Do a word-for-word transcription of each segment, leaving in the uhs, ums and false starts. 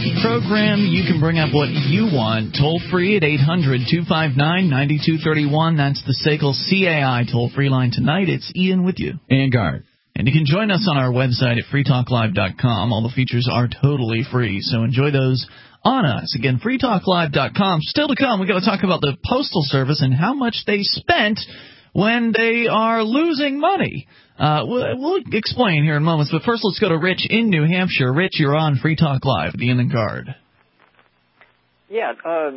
program. You can bring up what you want. Toll free at eight hundred two five nine nine two three one. That's the S A C L C A I toll-free line tonight. It's Ian with you. And Guard. And you can join us on our website at free talk live dot com. All the features are totally free, so enjoy those on us. Again, free talk live dot com. Still to come, we've got to talk about the Postal Service and how much they spent when they are losing money. Uh, we'll, we'll explain here in moments, but first let's go to Rich in New Hampshire. Rich, you're on Free Talk Live, the Ian and Guard. Yeah, uh,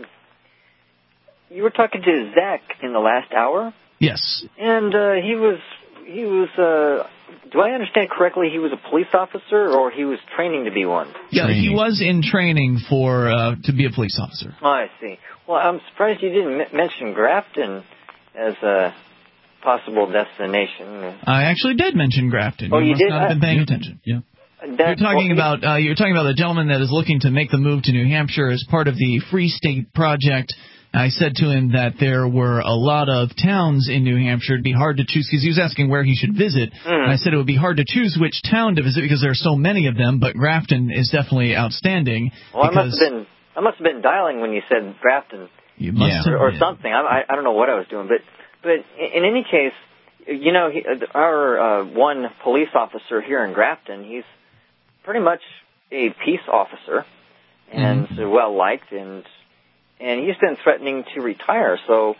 you were talking to Zach in the last hour? Yes. And uh, he was, he was. Uh, do I understand correctly, he was a police officer, or he was training to be one? Yeah, training. He was in training for uh, to be a police officer. Oh, I see. Well, I'm surprised you didn't m- mention Grafton as a possible destination. I actually did mention Grafton. Oh, you, you must did? not have been paying attention. Yeah. That, You're talking well, about uh, you're talking about the gentleman that is looking to make the move to New Hampshire as part of the Free State Project. I said to him that there were a lot of towns in New Hampshire. It'd be hard to choose because he was asking where he should visit. Mm. And I said it would be hard to choose which town to visit because there are so many of them. But Grafton is definitely outstanding. Well, I must have been I must have been dialing when you said Grafton, you must yeah. have or, or been. something. I, I don't know what I was doing, but but in any case, you know, he, our uh, one police officer here in Grafton, he's pretty much a peace officer and Mm-hmm. well liked, and and he's been threatening to retire. So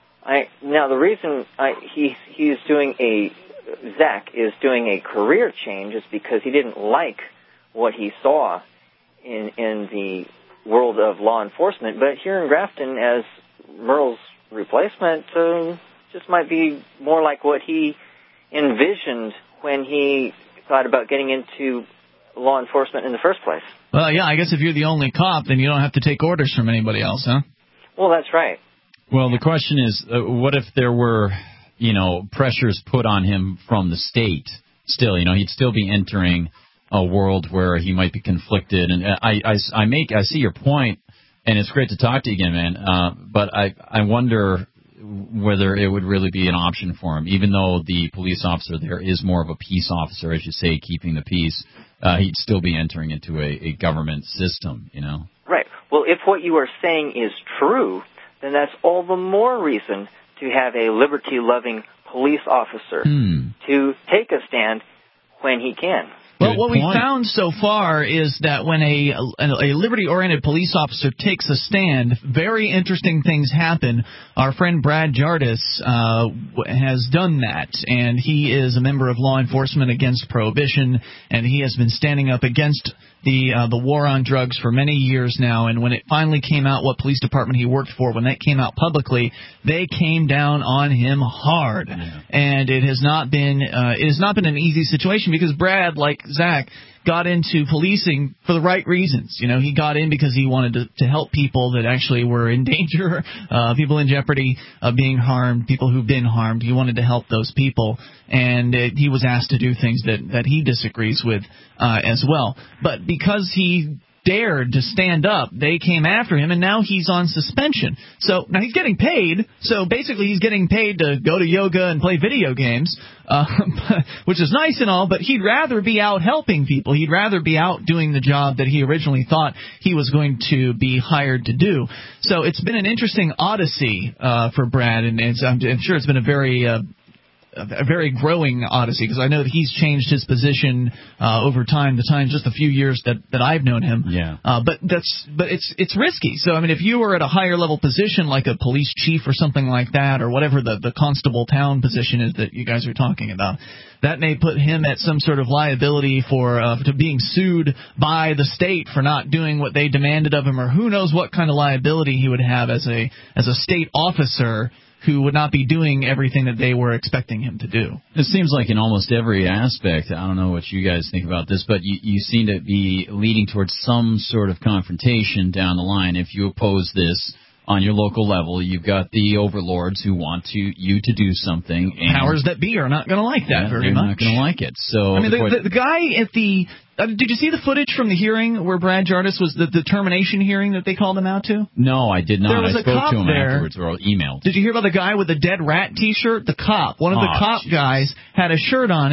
I now the reason I, he he's doing a Zach is doing a career change is because he didn't like what he saw in in the world of law enforcement. But here in Grafton, as Merle's replacement, uh, just might be more like what he envisioned when he thought about getting into law enforcement in the first place. Well, yeah, I guess if you're the only cop, then you don't have to take orders from anybody else, huh? Well, that's right. Well, the question is, uh, what if there were, you know, pressures put on him from the state? Still, you know, he'd still be entering a world where he might be conflicted. And I, I, I make, I see your point, and it's great to talk to you again, man. Uh, but I, I wonder whether it would really be an option for him, even though the police officer there is more of a peace officer, as you say, keeping the peace. Uh, he'd still be entering into a, a government system, you know. Right. Well, if what you are saying is true, then that's all the more reason to have a liberty-loving police officer Hmm. to take a stand when he can. Well, Good what we point. found so far is that when a, a, a liberty-oriented police officer takes a stand, very interesting things happen. Our friend Brad Jardis uh, has done that, and he is a member of Law Enforcement Against Prohibition, and he has been standing up against the uh, the war on drugs for many years now. And when it finally came out what police department he worked for, when that came out publicly, they came down on him hard. Yeah. And it has not been uh, it has not been an easy situation because Brad, like Zach, got into policing for the right reasons. You know, he got in because he wanted to, to help people that actually were in danger, uh, people in jeopardy of being harmed, people who've been harmed. He wanted to help those people, and it, he was asked to do things that, that he disagrees with uh, as well. But because he dared to stand up, they came after him, and now he's on suspension. So now he's getting paid. So basically he's getting paid to go to yoga and play video games, uh, which is nice and all, but he'd rather be out helping people. He'd rather be out doing the job that he originally thought he was going to be hired to do. So it's been an interesting odyssey uh, for Brad, and it's, I'm, I'm sure it's been a very uh, a very growing odyssey, because I know that he's changed his position uh, over time, the time just a few years that, that I've known him. Yeah. Uh, but that's but it's it's risky. So I mean, if you were at a higher level position like a police chief or something like that, or whatever the the constable town position is that you guys are talking about, that may put him at some sort of liability for uh, to being sued by the state for not doing what they demanded of him, or who knows what kind of liability he would have as a as a state officer who would not be doing everything that they were expecting him to do. It seems like in almost every aspect, I don't know what you guys think about this, but you, you seem to be leading towards some sort of confrontation down the line. If you oppose this on your local level, you've got the overlords who want to you to do something. And powers that be are not going to like that yeah, very they're much. They're not going to like it. So I mean, the, the, the guy at the uh, did you see the footage from the hearing where Brad Jardis was the, the termination hearing that they called him out to? No, I did not. There was I a spoke cop to him there. afterwards or emailed. Did you hear about the guy with the dead rat T-shirt? The cop, one of the Oh, cop geez. guys, had a shirt on it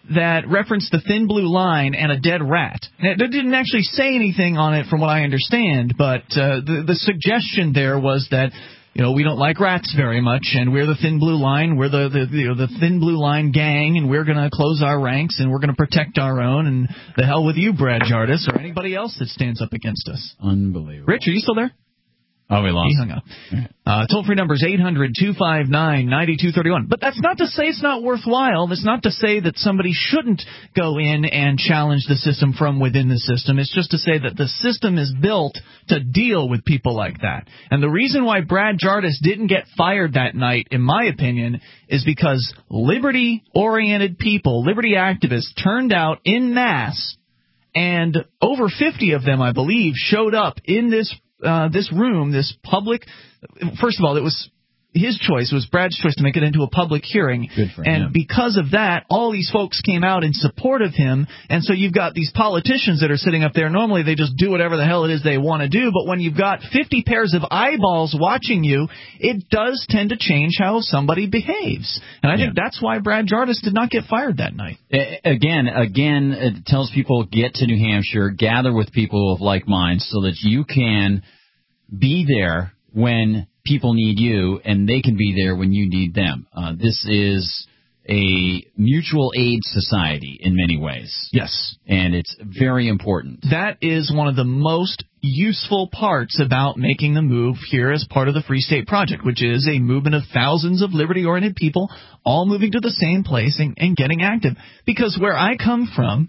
that referenced the thin blue line and a dead rat. Now, it didn't actually say anything on it from what I understand, but uh, the, the suggestion there was that, you know, we don't like rats very much, and we're the thin blue line, we're the, the, you know, the thin blue line gang, and we're going to close our ranks, and we're going to protect our own, and the hell with you, Brad Jardis, or anybody else that stands up against us. Unbelievable. Rich, are you still there? Oh, we lost. He hung up. Uh, toll-free number is eight hundred two five nine nine two three one. But that's not to say it's not worthwhile. That's not to say that somebody shouldn't go in and challenge the system from within the system. It's just to say that the system is built to deal with people like that. And the reason why Brad Jardis didn't get fired that night, in my opinion, is because liberty-oriented people, liberty activists, turned out en masse, and over fifty of them, I believe, showed up in this Uh, this room, this public, first of all, it was his choice, it was Brad's choice to make it into a public hearing. Good for and him. Because of that, all these folks came out in support of him, and so you've got these politicians that are sitting up there. Normally they just do whatever the hell it is they want to do, but when you've got fifty pairs of eyeballs watching you, it does tend to change how somebody behaves. And I think Yeah. that's why Brad Jardis did not get fired that night. Again, again, it tells people, get to New Hampshire, gather with people of like minds so that you can be there when people need you, and they can be there when you need them. Uh, this is a mutual aid society in many ways. Yes. And it's very important. That is one of the most useful parts about making the move here as part of the Free State Project, which is a movement of thousands of liberty-oriented people all moving to the same place and, and getting active. Because where I come from,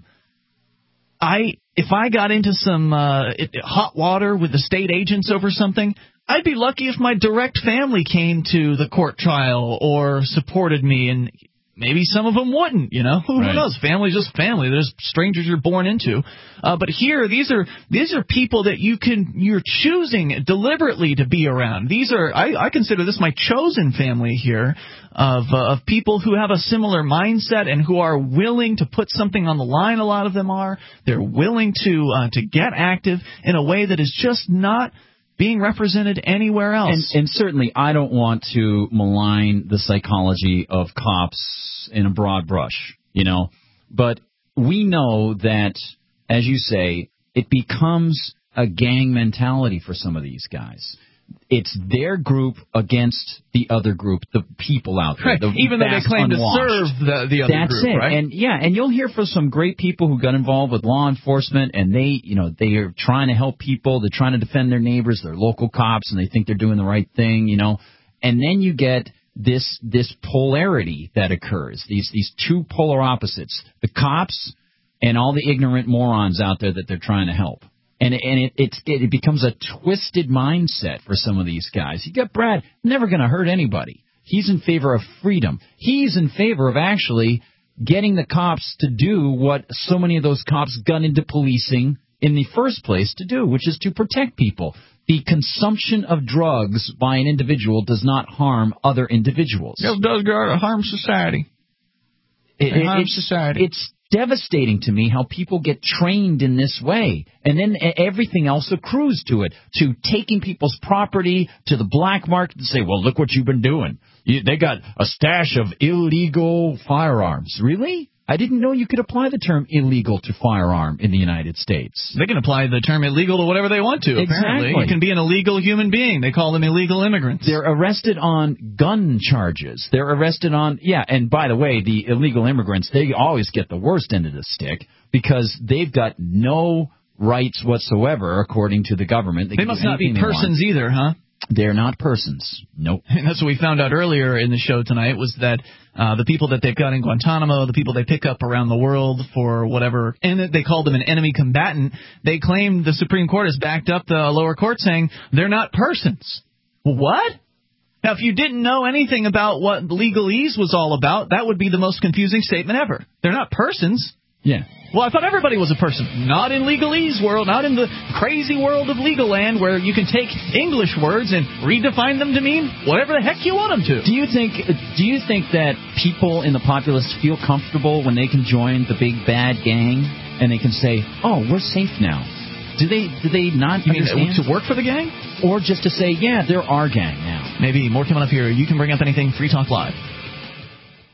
I if I got into some uh, it, hot water with the state agents over something, I'd be lucky if my direct family came to the court trial or supported me, and maybe some of them wouldn't, you know. Who, right. who knows? Family's just family. There's strangers you're born into. Uh, but here, these are these are people that you can you're choosing deliberately to be around. These are I, I consider this my chosen family here of uh, of people who have a similar mindset and who are willing to put something on the line. A lot of them are. They're willing to uh, to get active in a way that is just not being represented anywhere else. And, and certainly I don't want to malign the psychology of cops in a broad brush, you know, but we know that, as you say, it becomes a gang mentality for some of these guys. It's their group against the other group, the people out there. Right. The Even though they claim unwashed. to serve the, the other That's group, it. right? And yeah, and you'll hear from some great people who got involved with law enforcement, and they, you know, they are trying to help people. They're trying to defend their neighbors. They're local cops, and they think they're doing the right thing, you know. And then you get this this polarity that occurs. These these two polar opposites: the cops and all the ignorant morons out there that they're trying to help. And, and it, it's, it becomes a twisted mindset for some of these guys. You got Brad, never going to hurt anybody. He's in favor of freedom. He's in favor of actually getting the cops to do what so many of those cops got into policing in the first place to do, which is to protect people. The consumption of drugs by an individual does not harm other individuals. It does harm society. It, It harms it's, society. It's devastating to me how people get trained in this way, and then everything else accrues to it, to taking people's property to the black market and say, well, look what you've been doing. You, they got a stash of illegal firearms. Really? I didn't know you could apply the term illegal to firearm in the United States. They can apply the term illegal to whatever they want to, apparently. Exactly. You can be an illegal human being. They call them illegal immigrants. They're arrested on gun charges. They're arrested on, yeah, and by the way, the illegal immigrants, they always get the worst end of the stick because they've got no rights whatsoever, according to the government. They, they can must do not be anything they persons want. either, huh? They're not persons. Nope. And that's what we found out earlier in the show tonight, was that uh, the people that they've got in Guantanamo, the people they pick up around the world for whatever, and they called them an enemy combatant, they claimed the Supreme Court has backed up the lower court saying they're not persons. What? Now, if you didn't know anything about what legalese was all about, that would be the most confusing statement ever. They're not persons. Yeah. Well, I thought everybody was a person. Not in legalese world, not in the crazy world of legal land where you can take English words and redefine them to mean whatever the heck you want them to. Do you think do you think that people in the populace feel comfortable when they can join the big bad gang and they can say, "Oh, we're safe now"? Do they do they not You mean understand? to work for the gang? Or just to say, "Yeah, they're our gang now"? Maybe. More coming up here. You can bring up anything. Free Talk Live.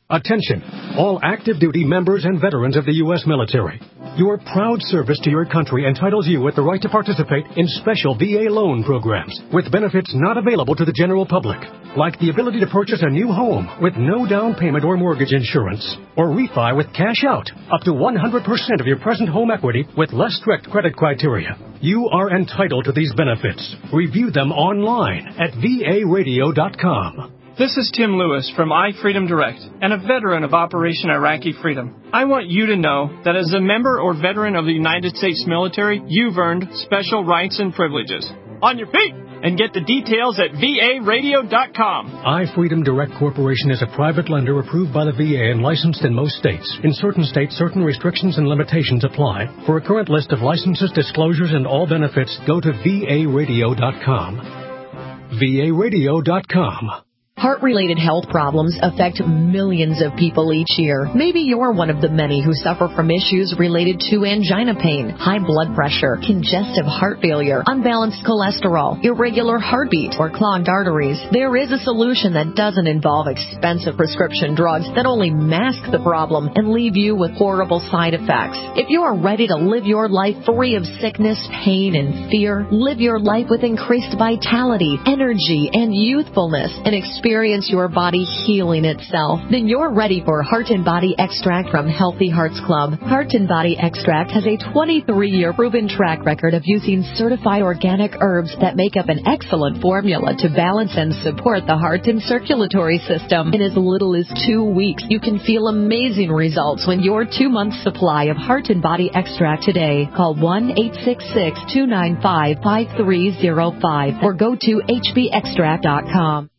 Attention, all active duty members and veterans of the U S military. Your proud service to your country entitles you with the right to participate in special V A loan programs with benefits not available to the general public, like the ability to purchase a new home with no down payment or mortgage insurance, or refi with cash out up to one hundred percent of your present home equity with less strict credit criteria. You are entitled to these benefits. Review them online at V A radio dot com. This is Tim Lewis from iFreedom Direct and a veteran of Operation Iraqi Freedom. I want you to know that as a member or veteran of the United States military, you've earned special rights and privileges. On your feet! And get the details at V A radio dot com. iFreedom Direct Corporation is a private lender approved by the V A and licensed in most states. In certain states, certain restrictions and limitations apply. For a current list of licenses, disclosures, and all benefits, go to V A radio dot com. V A radio dot com. Heart-related health problems affect millions of people each year. Maybe you're one of the many who suffer from issues related to angina pain, high blood pressure, congestive heart failure, unbalanced cholesterol, irregular heartbeat, or clogged arteries. There is a solution that doesn't involve expensive prescription drugs that only mask the problem and leave you with horrible side effects. If you are ready to live your life free of sickness, pain, and fear, live your life with increased vitality, energy, and youthfulness, and experience Experience your body healing itself, then you're ready for Heart and Body Extract from Healthy Hearts Club. Heart and Body Extract has a twenty-three year proven track record of using certified organic herbs that make up an excellent formula to balance and support the heart and circulatory system. In as little as two weeks, you can feel amazing results when your two-month supply of Heart and Body Extract today. Call one eight six six, two nine five, five three zero five or go to H B extract dot com.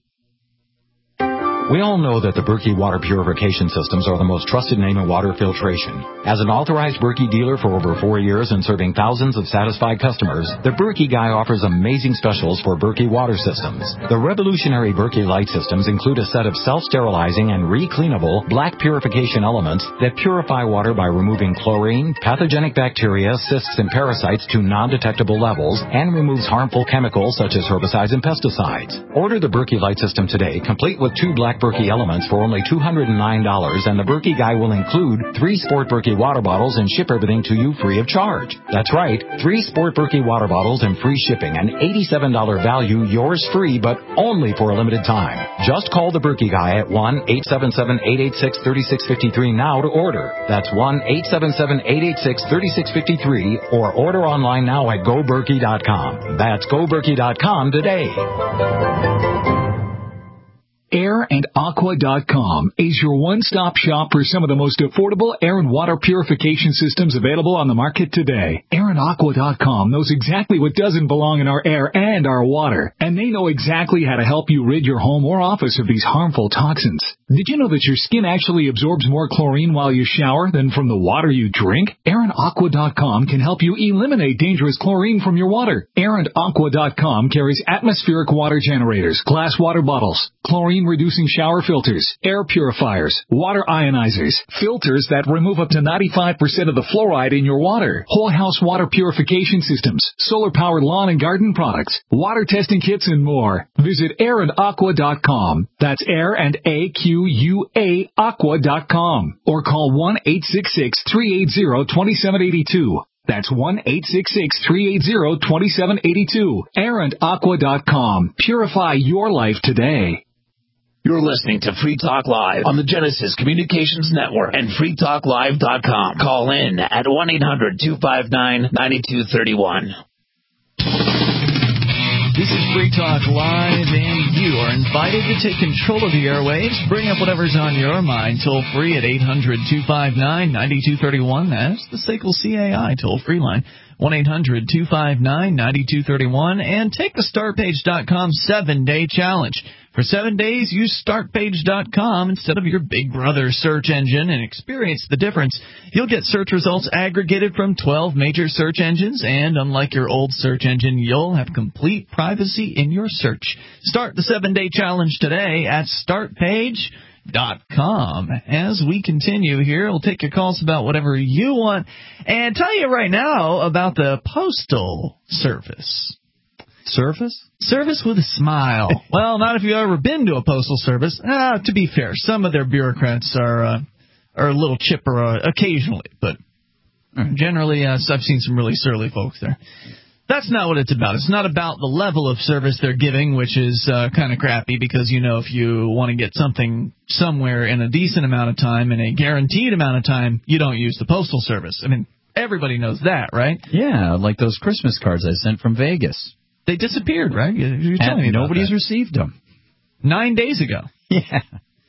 We all know that the Berkey water purification systems are the most trusted name in water filtration. As an authorized Berkey dealer for over four years and serving thousands of satisfied customers, the Berkey Guy offers amazing specials for Berkey water systems. The revolutionary Berkey Light systems include a set of self-sterilizing and re-cleanable black purification elements that purify water by removing chlorine, pathogenic bacteria, cysts, and parasites to non-detectable levels and removes harmful chemicals such as herbicides and pesticides. Order the Berkey Light system today, complete with two black Berkey elements for only two hundred nine dollars, and the Berkey Guy will include three Sport Berkey water bottles and ship everything to you free of charge. That's right, three Sport Berkey water bottles and free shipping, an eighty-seven dollars value, yours free, but only for a limited time. Just call the Berkey Guy at one eight seven seven, eight eight six, three six five three now to order. That's one eight seven seven, eight eight six, three six five three or order online now at go berkey dot com. That's go berkey dot com today. air and aqua dot com is your one-stop shop for some of the most affordable air and water purification systems available on the market today. air and aqua dot com knows exactly what doesn't belong in our air and our water, and they know exactly how to help you rid your home or office of these harmful toxins. Did you know that your skin actually absorbs more chlorine while you shower than from the water you drink? air and aqua dot com can help you eliminate dangerous chlorine from your water. air and aqua dot com carries atmospheric water generators, glass water bottles, chlorine-reducing shower filters, air purifiers, water ionizers, filters that remove up to ninety-five percent of the fluoride in your water, whole house water purification systems, solar-powered lawn and garden products, water testing kits, and more. Visit air and aqua dot com. That's air and A Q U A aqua dot com. Or call one eight six six, three eight zero, two seven eight two. That's one eight six six, three eight zero, two seven eight two. air and aqua dot com. Purify your life today. You're listening to Free Talk Live on the Genesis Communications Network and free talk live dot com. Call in at one eight hundred, two five nine, nine two three one. This is Free Talk Live, and you are invited to take control of the airwaves. Bring up whatever's on your mind. Toll free at eight hundred, two five nine, nine two three one. That's the S A C L C A I toll-free line. one eight hundred, two five nine, nine two three one. And take the start page dot com seven-day challenge. For seven days, use start page dot com instead of your Big Brother search engine and experience the difference. You'll get search results aggregated from twelve major search engines, and unlike your old search engine, you'll have complete privacy in your search. Start the seven-day challenge today at start page dot com. As we continue here, we'll take your calls about whatever you want and tell you right now about the Postal Service. Service? Service with a smile. Well, not if you've ever been to a postal service. Uh, to be fair, some of their bureaucrats are uh, are a little chipper uh, occasionally, but generally uh, I've seen some really surly folks there. That's not what it's about. It's not about the level of service they're giving, which is uh, kind of crappy because, you know, if you want to get something somewhere in a decent amount of time, in a guaranteed amount of time, you don't use the postal service. I mean, everybody knows that, right? Yeah, like those Christmas cards I sent from Vegas. They disappeared, right? You're telling me nobody's that. received them. Nine days ago. Yeah.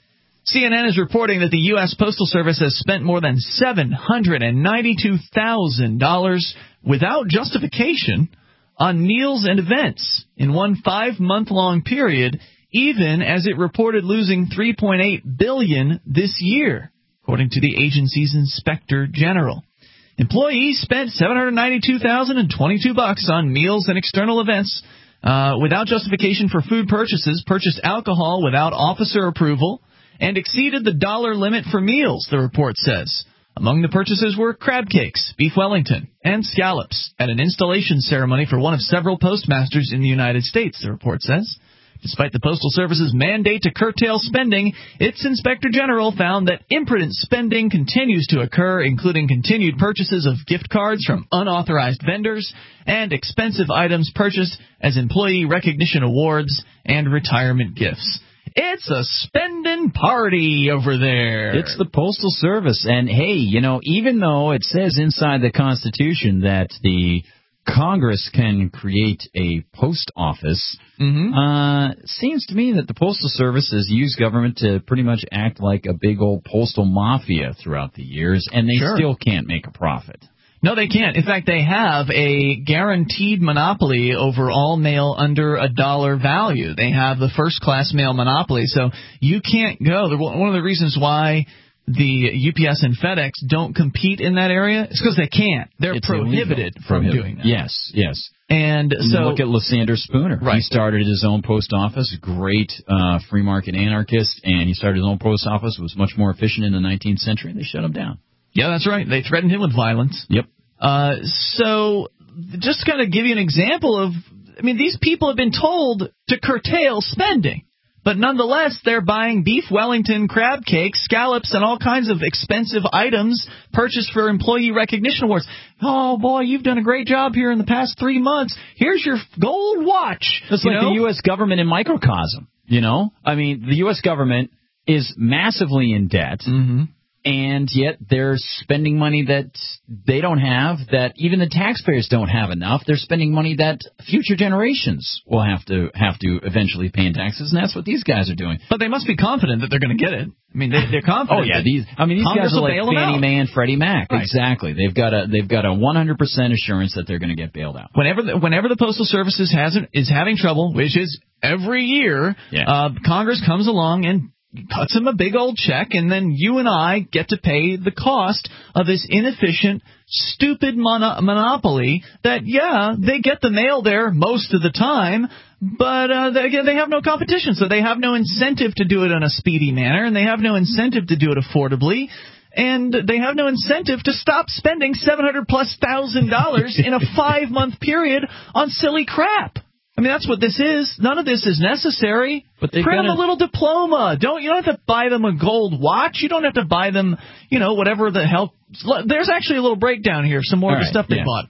C N N is reporting that the U S. Postal Service has spent more than seven hundred ninety-two thousand dollars without justification on meals and events in one five-month-long period, even as it reported losing three point eight billion dollars this year, according to the agency's inspector general. Employees spent seven hundred ninety-two thousand twenty-two bucks on meals and external events uh, without justification for food purchases, purchased alcohol without officer approval, and exceeded the dollar limit for meals, the report says. Among the purchases were crab cakes, beef Wellington, and scallops at an installation ceremony for one of several postmasters in the United States, the report says. Despite the Postal Service's mandate to curtail spending, its Inspector General found that imprudent spending continues to occur, including continued purchases of gift cards from unauthorized vendors and expensive items purchased as employee recognition awards and retirement gifts. It's a spending party over there. It's the Postal Service. And, hey, you know, even though it says inside the Constitution that the Congress can create a post office, mm-hmm. uh, seems to me that the Postal Service has used government to pretty much act like a big old postal mafia throughout the years, and they sure. still can't make a profit. No, they can't. In fact, they have a guaranteed monopoly over all mail under a dollar value. They have the first-class mail monopoly, so you can't go. One of the reasons why the U P S and FedEx don't compete in that area is because they can't. They're it's prohibited illegal. from Prohibited. doing that. Yes, yes. And so look at Lysander Spooner. Right. He started his own post office, great uh, free market anarchist, and he started his own post office. It was much more efficient in the nineteenth century. They shut him down. Yeah, that's right. They threatened him with violence. Yep. Uh, so just to kind of give you an example of, I mean, these people have been told to curtail spending, but nonetheless, they're buying beef Wellington, crab cakes, scallops, and all kinds of expensive items purchased for employee recognition awards. Oh, boy, you've done a great job here in the past three months. Here's your gold watch. It's like know? the U S government in microcosm, you know? I mean, the U S government is massively in debt. Mm-hmm. And yet they're spending money that they don't have, that even the taxpayers don't have enough. They're spending money that future generations will have to have to eventually pay in taxes, and that's what these guys are doing. But they must be confident that they're going to get it. I mean, they, they're confident. Oh yeah, these. I mean, these Congress guys are like Fannie Mae and Freddie Mac. Right. Exactly. They've got a they've got a one hundred percent assurance that they're going to get bailed out. Whenever the, whenever the Postal Service is hasn't is having trouble, which is every year, yeah. uh, Congress comes along and cuts him a big old check, and then you and I get to pay the cost of this inefficient, stupid mono- monopoly that, yeah, they get the mail there most of the time, but uh, they, again, they have no competition, so they have no incentive to do it in a speedy manner, and they have no incentive to do it affordably, and they have no incentive to stop spending seven hundred plus thousand dollars in a five-month period on silly crap. I mean, that's what this is. None of this is necessary. But they Print them a little diploma. Don't you don't have to buy them a gold watch. You don't have to buy them, you know, whatever the hell. There's actually a little breakdown here of some more All of the right, stuff they yeah. bought.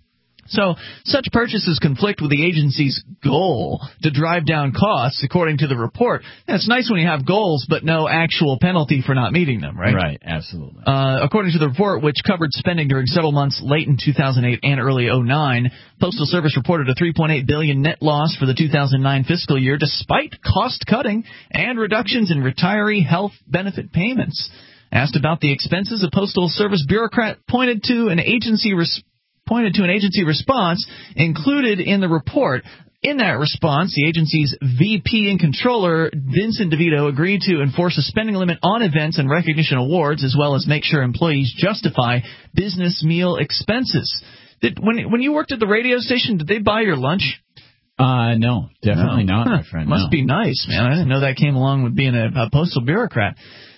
So such purchases conflict with the agency's goal to drive down costs, according to the report. And it's nice when you have goals, but no actual penalty for not meeting them, right? Right, absolutely. Uh, according to the report, which covered spending during several months late in two thousand eight and early oh nine, Postal Service reported a three point eight billion dollars net loss for the two thousand nine fiscal year, despite cost-cutting and reductions in retiree health benefit payments. Asked about the expenses, a Postal Service bureaucrat pointed to an agency res- pointed to an agency response included in the report. In that response, the agency's V P and controller, Vincent DeVito, agreed to enforce a spending limit on events and recognition awards, as well as make sure employees justify business meal expenses. Did, when, when you worked at the radio station, did they buy your lunch? Uh, no, definitely no. not, huh. my friend. Must no. be nice, man. I didn't know that came along with being a, a postal bureaucrat.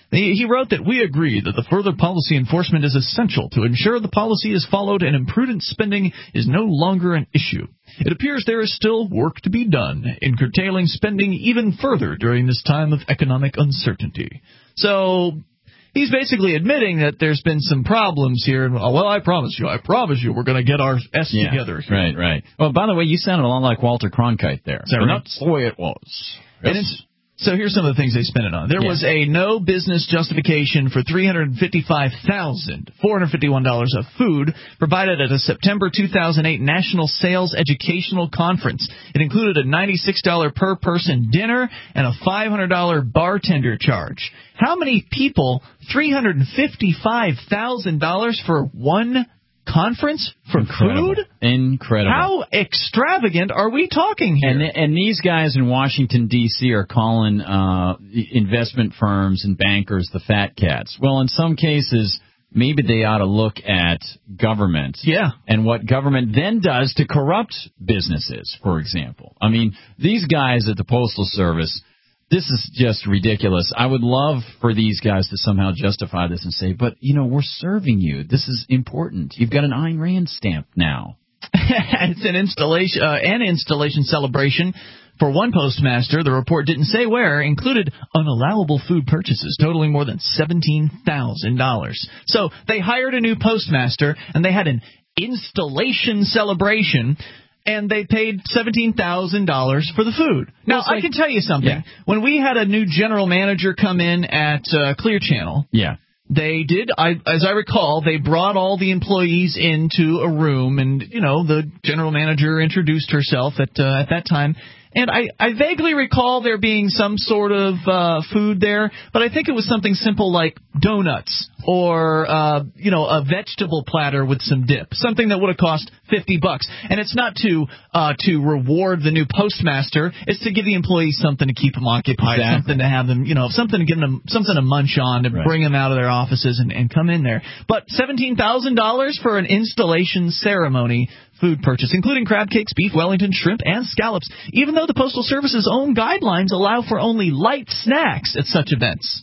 He, he wrote that we agree that the further policy enforcement is essential to ensure the policy is followed and imprudent spending is no longer an issue. It appears there is still work to be done in curtailing spending even further during this time of economic uncertainty. So he's basically admitting that there's been some problems here. And, oh, well, I promise you, I promise you, we're going to get our S yeah, together here. Right, right. Well, by the way, you sounded a lot like Walter Cronkite there. Is that right? That's the way it was. Yes. And it's, so here's some of the things they spent it on. There yeah. was a no business justification for three hundred fifty-five thousand four hundred fifty-one dollars of food provided at a September two thousand eight National Sales Educational Conference. It included a ninety-six dollars per person dinner and a five hundred dollars bartender charge. How many people, three hundred fifty-five thousand dollars for one conference for Incredible. food? Incredible. How extravagant are we talking here? And, and these guys in Washington, D C are calling uh, investment firms and bankers the fat cats. Well, in some cases, maybe they ought to look at government yeah. and what government then does to corrupt businesses, for example. I mean, these guys at the Postal Service, this is just ridiculous. I would love for these guys to somehow justify this and say, but, you know, we're serving you. This is important. You've got an Ayn Rand stamp now. It's an installation, uh, an installation celebration for one postmaster. The report didn't say where, included unallowable food purchases totaling more than seventeen thousand dollars. So they hired a new postmaster, and they had an installation celebration, and they paid seventeen thousand dollars for the food. Now, like, I can tell you something. Yeah. When we had a new general manager come in at uh, Clear Channel, yeah. they did, I, as I recall, they brought all the employees into a room, and, you know, the general manager introduced herself at uh, at that time. And I, I vaguely recall there being some sort of uh, food there, but I think it was something simple like donuts or, uh, you know, a vegetable platter with some dip, something that would have cost fifty bucks. And it's not to uh, to reward the new postmaster. It's to give the employees something to keep them occupied, exactly. something to have them, you know, something to give them, something to munch on, to right. bring them out of their offices and, and come in there. But seventeen thousand dollars for an installation ceremony food purchase, including crab cakes, beef Wellington, shrimp, and scallops, even though the Postal Service's own guidelines allow for only light snacks at such events.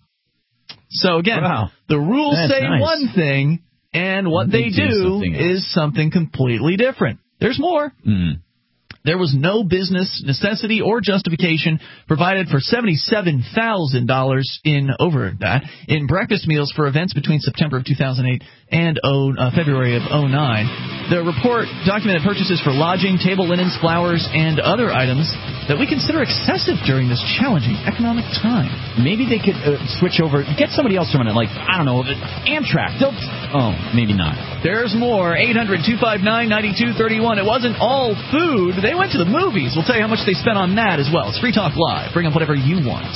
So, again, wow. the rules That's say nice. one thing, and what they, they do, do something is something completely different. There's more. Mm. There was no business necessity or justification provided for seventy-seven thousand dollars in over that in breakfast meals for events between September of two thousand eight and oh, uh, February of oh nine. The report documented purchases for lodging, table linens, flowers, and other items that we consider excessive during this challenging economic time. Maybe they could uh, switch over, get somebody else from it, like, I don't know, Amtrak. They'll, oh, maybe not. There's more. eight hundred two five nine nine two three one. It wasn't all food. They went to the movies. We'll tell you how much they spent on that as well. It's Free Talk Live. Bring up whatever you want.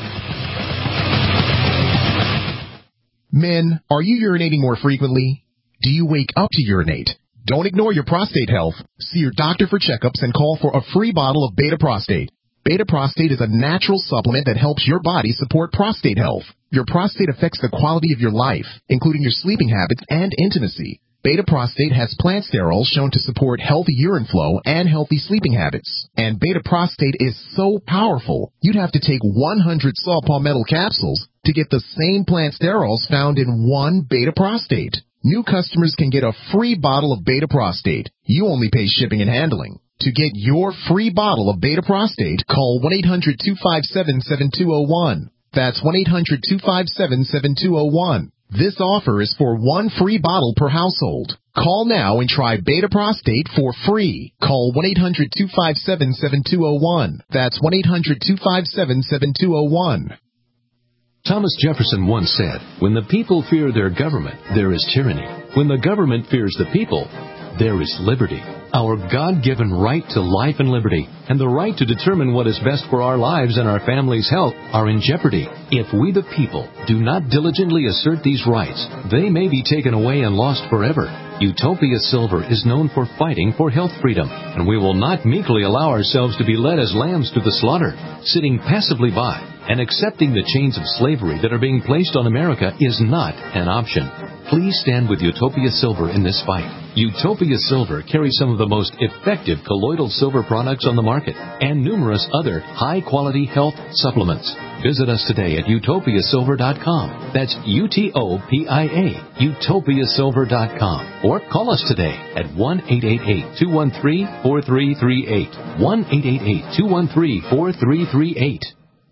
Men, are you urinating more frequently? Do you wake up to urinate? Don't ignore your prostate health. See your doctor for checkups and call for a free bottle of Beta Prostate. Beta Prostate is a natural supplement that helps your body support prostate health. Your prostate affects the quality of your life, including your sleeping habits and intimacy. Beta Prostate has plant sterols shown to support healthy urine flow and healthy sleeping habits. And Beta Prostate is so powerful, you'd have to take one hundred saw palmetto capsules to get the same plant sterols found in one Beta Prostate. New customers can get a free bottle of Beta Prostate. You only pay shipping and handling. To get your free bottle of Beta Prostate, call one eight hundred two five seven seven two zero one. That's one eight hundred two five seven seven two zero one. This offer is for one free bottle per household. Call now and try Beta Prostate for free. Call one eight hundred two five seven seven two zero one. That's one eight hundred two five seven seven two zero one. Thomas Jefferson once said, "When the people fear their government, there is tyranny. When the government fears the people, there is liberty." Our God-given right to life and liberty and the right to determine what is best for our lives and our family's health are in jeopardy. If we the people do not diligently assert these rights, they may be taken away and lost forever. Utopia Silver is known for fighting for health freedom, and we will not meekly allow ourselves to be led as lambs to the slaughter, sitting passively by, and accepting the chains of slavery that are being placed on America is not an option. Please stand with Utopia Silver in this fight. Utopia Silver carries some of the most effective colloidal silver products on the market and numerous other high-quality health supplements. Visit us today at utopia silver dot com. That's U T O P I A, utopia silver dot com. Or call us today at one eight eight eight, two one three, four three three eight. one eight eight eight, two one three, four three three eight.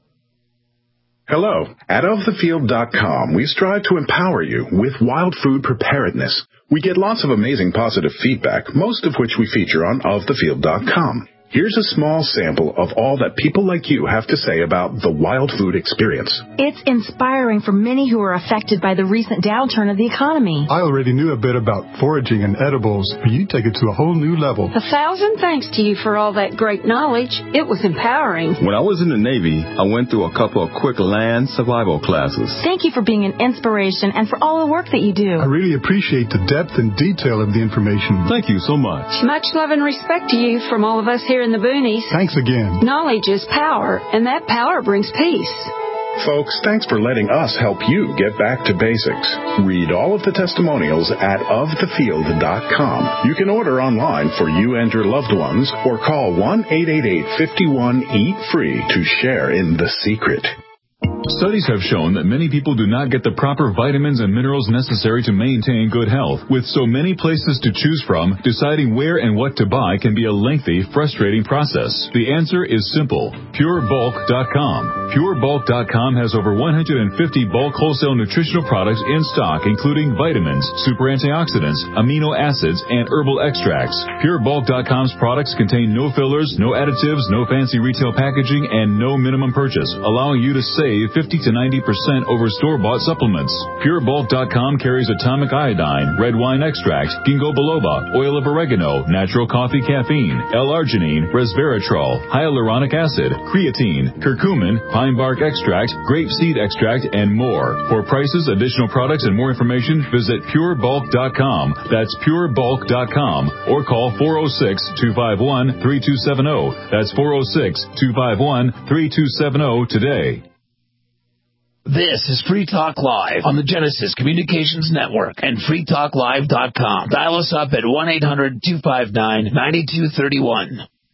Hello. At of the field dot com, we strive to empower you with wild food preparedness. We get lots of amazing positive feedback, most of which we feature on of the field dot com. Here's a small sample of all that people like you have to say about the wild food experience. It's inspiring for many who are affected by the recent downturn of the economy. I already knew a bit about foraging and edibles, but you take it to a whole new level. A thousand thanks to you for all that great knowledge. It was empowering. When I was in the Navy, I went through a couple of quick land survival classes. Thank you for being an inspiration and for all the work that you do. I really appreciate the depth and detail of the information. Thank you so much. Much love and respect to you from all of us here in the boonies. Thanks again. Knowledge is power, and that power brings peace. Folks, thanks for letting us help you get back to basics. Read all of the testimonials at of the field dot com. You can order online for you and your loved ones or call one eight eight eight, five one, eat free to share in the secret. Studies have shown that many people do not get the proper vitamins and minerals necessary to maintain good health. With so many places to choose from, deciding where and what to buy can be a lengthy, frustrating process. The answer is simple. pure bulk dot com. pure bulk dot com has over one hundred fifty bulk wholesale nutritional products in stock, including vitamins, super antioxidants, amino acids, and herbal extracts. pure bulk dot com's products contain no fillers, no additives, no fancy retail packaging, and no minimum purchase, allowing you to save fifty to ninety percent over store-bought supplements. pure bulk dot com carries atomic iodine, red wine extract, ginkgo biloba, oil of oregano, natural coffee caffeine, L-arginine, resveratrol, hyaluronic acid, creatine, curcumin, pine bark extract, grape seed extract, and more. For prices, additional products, and more information, visit pure bulk dot com. That's pure bulk dot com. Or call four oh six, two five one, three two seven oh. That's four oh six, two five one, three two seven oh today. This is Free Talk Live on the Genesis Communications Network and free talk live dot com. Dial us up at one eight hundred, two five nine, nine two three one.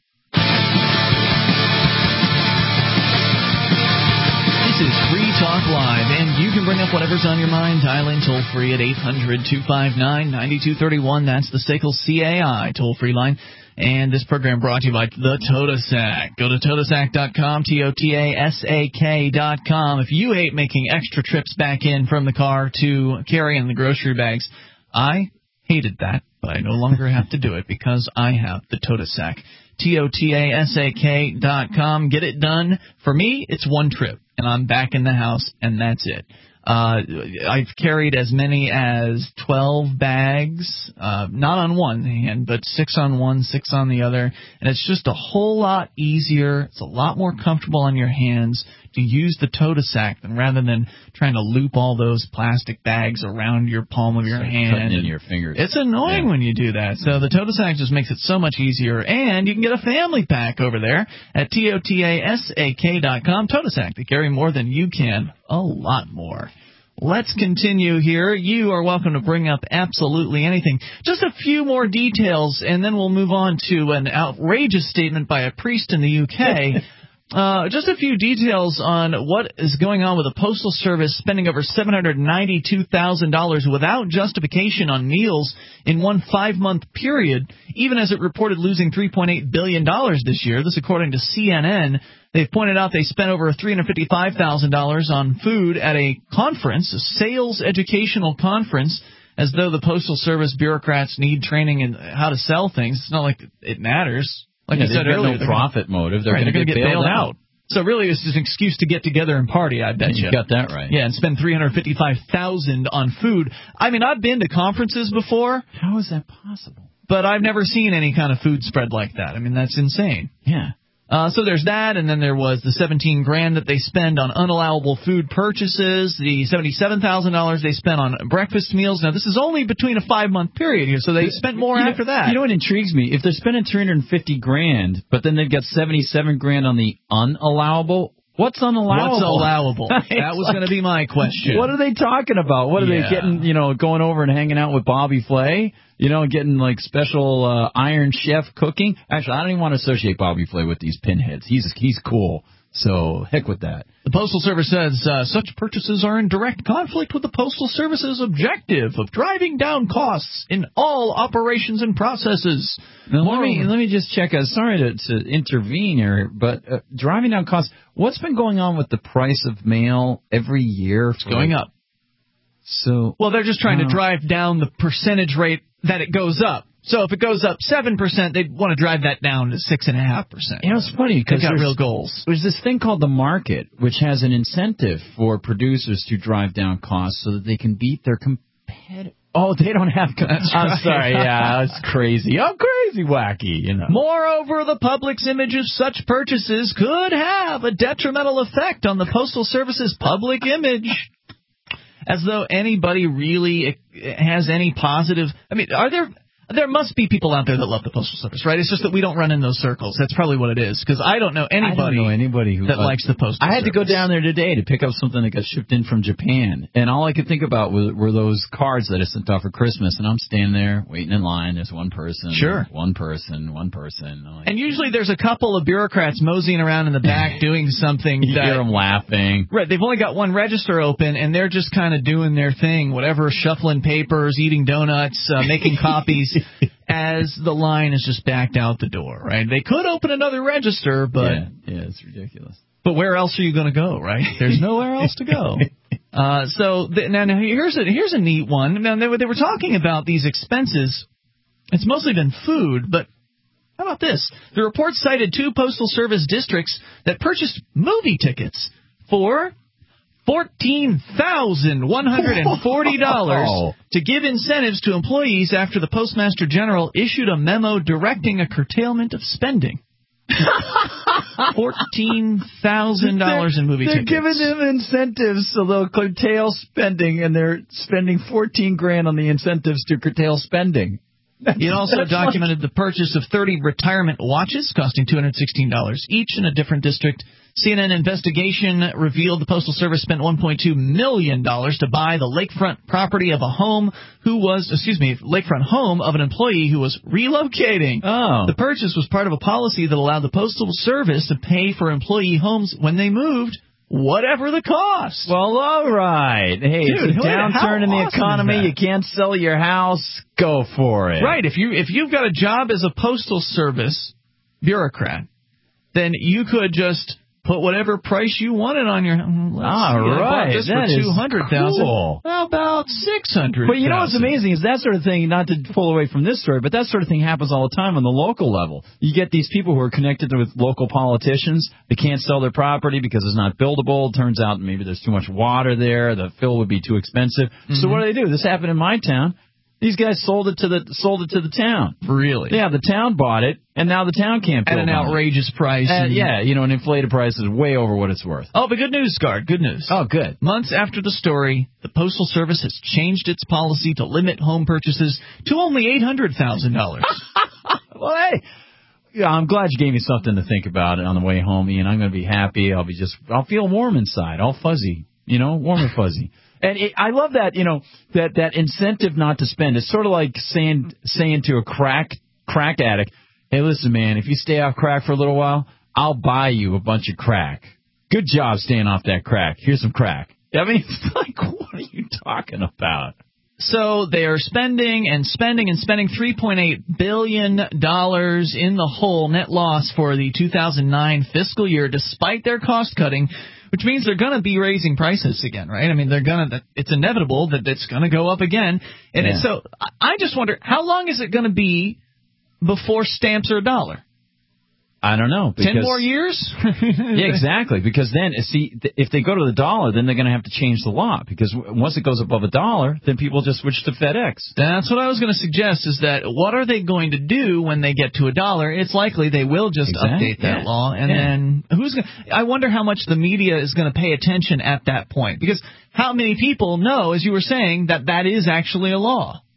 This is Free Talk Live, and you can bring up whatever's on your mind. Dial in toll-free at eight hundred, two five nine, nine two three one. That's the S A C L C A I toll-free line. And this program brought to you by the Totasac. Go to totasac dot com, T O T A S A K dot com. If you hate making extra trips back in from the car to carrying the grocery bags, I hated that, but I no longer have to do it because I have the Totasac. T O T A S A K dot com. Get it done. For me, it's one trip, and I'm back in the house, and that's it. Uh, I've carried as many as twelve bags, uh, not on one hand, but six on one, six on the other, and it's just a whole lot easier. It's a lot more comfortable on your hands to use the Totasac than rather than trying to loop all those plastic bags around your palm of your Start hand. Cutting in your fingers. It's annoying yeah. when you do that. So the Totasac just makes it so much easier, and you can get a family pack over there at T O T A S A K dot com. Totasac, they carry more than you can, a lot more. Let's continue here. You are welcome to bring up absolutely anything. Just a few more details, and then we'll move on to an outrageous statement by a priest in the U K. Uh, just a few details on what is going on with the Postal Service spending over seven hundred ninety-two thousand dollars without justification on meals in one five-month period, even as it reported losing three point eight billion dollars this year. This according to C N N. They've pointed out they spent over three hundred fifty-five thousand dollars on food at a conference, a sales educational conference, as though the Postal Service bureaucrats need training in how to sell things. It's not like it matters. Like yeah, I said earlier, no profit gonna, motive. They're right, going to get, get bailed, bailed out. out. So really, it's just an excuse to get together and party, I bet you. You got that right. Yeah, and spend three hundred fifty-five thousand dollars on food. I mean, I've been to conferences before. How is that possible? But I've never seen any kind of food spread like that. I mean, that's insane. Yeah. Uh, so there's that, and then there was the seventeen grand that they spend on unallowable food purchases, the seventy-seven thousand dollars they spent on breakfast meals. Now, this is only between a five-month period here, so they spent more you after know, that. You know what intrigues me? If they're spending three hundred fifty grand, but then they've got seventy-seven grand on the unallowable, What's unallowable? What's allowable? That was like, going to be my question. What are they talking about? What are yeah. they getting, you know, going over and hanging out with Bobby Flay? You know, getting like special uh, Iron Chef cooking? Actually, I don't even want to associate Bobby Flay with these pinheads. He's he's cool. So, heck with that. The Postal Service says uh, such purchases are in direct conflict with the Postal Service's objective of driving down costs in all operations and processes. Now, let me let me just check. Uh, sorry to, to intervene here, but uh, driving down costs, what's been going on with the price of mail every year? It's going like, up. So, well, they're just trying uh, to drive down the percentage rate that it goes up. So if it goes up seven percent, they want to drive that down to six point five percent. You know, it's funny because they've got real goals. There's this thing called the market, which has an incentive for producers to drive down costs so that they can beat their competitors. Oh, they don't have... Com- That's I'm right. sorry, yeah, it's crazy. Oh, crazy wacky, you know. Moreover, the public's image of such purchases could have a detrimental effect on the Postal Service's public image. As though anybody really has any positive... I mean, are there... There must be people out there that love the Postal Service, right? It's just that we don't run in those circles. That's probably what it is, because I don't know anybody, I don't know anybody who that like, likes the Postal Service. I had to go down there today to pick up something that got shipped in from Japan, and all I could think about was, were those cards that I sent off for Christmas, and I'm standing there waiting in line. There's one person, sure, one person, one person. Like, and usually there's a couple of bureaucrats moseying around in the back doing something. You that, hear them laughing. Right, they've only got one register open, and they're just kind of doing their thing, whatever, shuffling papers, eating donuts, uh, making copies. As the line is just backed out the door, right? They could open another register, but yeah, yeah it's ridiculous. But where else are you going to go, right? There's nowhere else to go. Uh, so th- now, now here's a here's a neat one. Now they were, they were talking about these expenses. It's mostly been food, but how about this? The report cited two Postal Service districts that purchased movie tickets for fourteen thousand one hundred forty dollars to give incentives to employees after the Postmaster General issued a memo directing a curtailment of spending. fourteen thousand dollars in movie they're tickets. They're giving them incentives so they'll curtail spending, and they're spending fourteen grand on the incentives to curtail spending. It also documented like... the purchase of thirty retirement watches costing two hundred sixteen dollars each in a different district. C N N investigation revealed the Postal Service spent one point two million dollars to buy the lakefront property of a home who was, excuse me, lakefront home of an employee who was relocating. Oh. The purchase was part of a policy that allowed the Postal Service to pay for employee homes when they moved, whatever the cost. Well, all right. Hey, Dude, it's a downturn in the awesome economy. You can't sell your house. Go for it. Right. If you if you've got a job as a Postal Service bureaucrat, then you could just put whatever price you wanted on your. Let's All see, right, I bought this that for two hundred thousand. Cool. How about six hundred? But you know what's amazing is that sort of thing. Not to pull away from this story, but that sort of thing happens all the time on the local level. You get these people who are connected with local politicians. They can't sell their property because it's not buildable. Turns out maybe there's too much water there. The fill would be too expensive. Mm-hmm. So what do they do? This happened in my town. These guys sold it to the sold it to the town. Really? Yeah, the town bought it, and now the town can't build at an outrageous it. price. Uh, yeah, you know, an inflated price is way over what it's worth. Oh, but good news, Guard. Good news. Oh, good. Months after the story, the Postal Service has changed its policy to limit home purchases to only eight hundred thousand dollars. Well, hey. Yeah, I'm glad you gave me something to think about on the way home, Ian. I'm going to be happy. I'll be just, I'll feel warm inside, all fuzzy, you know, warm and fuzzy. And it, I love that, you know, that, that incentive not to spend. It's sort of like saying saying to a crack crack addict, hey, listen, man, if you stay off crack for a little while, I'll buy you a bunch of crack. Good job staying off that crack. Here's some crack. I mean, it's like, what are you talking about? So they are spending and spending and spending three point eight billion dollars in the hole net loss for the two thousand nine fiscal year, despite their cost cutting, which means they're going to be raising prices again, right? I mean, they're going to, it's inevitable that it's going to go up again. And yeah. so I just wonder, how long is it going to be before stamps are a dollar? I don't know. Because, Ten more years? Yeah, exactly. Because then, see, if they go to the dollar, then they're going to have to change the law. Because once it goes above a dollar, then people just switch to FedEx. That's what I was going to suggest, is that what are they going to do when they get to a dollar? It's likely they will just exactly. update that yeah. law. And yeah. then who's going to, I wonder how much the media is going to pay attention at that point. Because how many people know, as you were saying, that that is actually a law?